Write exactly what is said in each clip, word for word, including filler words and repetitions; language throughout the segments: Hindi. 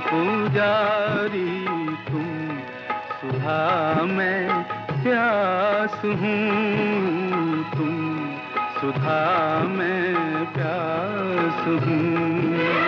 पुजारी तुम, सुधा मैं प्यास हूँ तुम, सुधा मैं प्यास हूँ।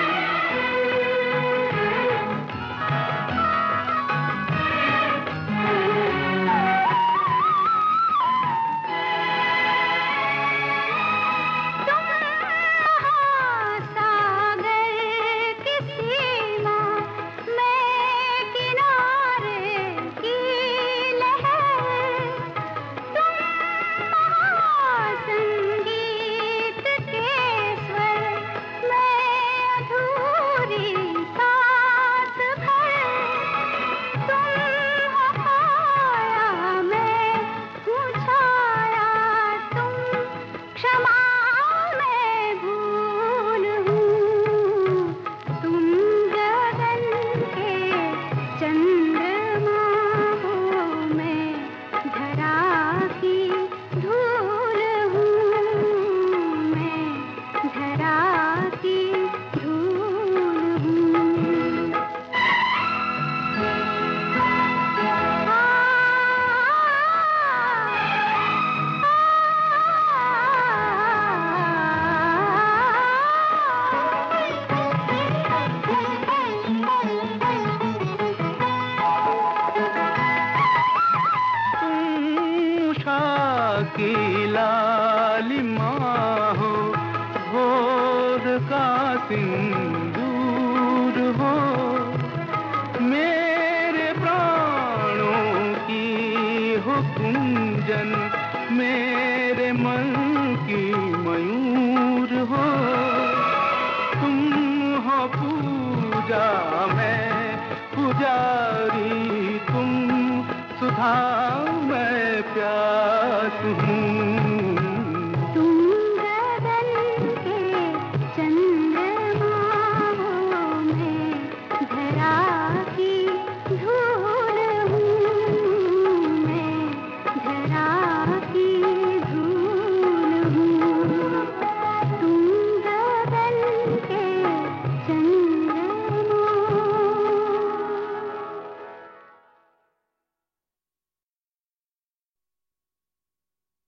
की लालिमा हो, भोर का सिंदूर हो, मेरे प्राणों की हो कुंजन, मेरे मन की मयूर हो। तुम हो पूजा मैं पुजारी तुम, सुधा मैं प्यार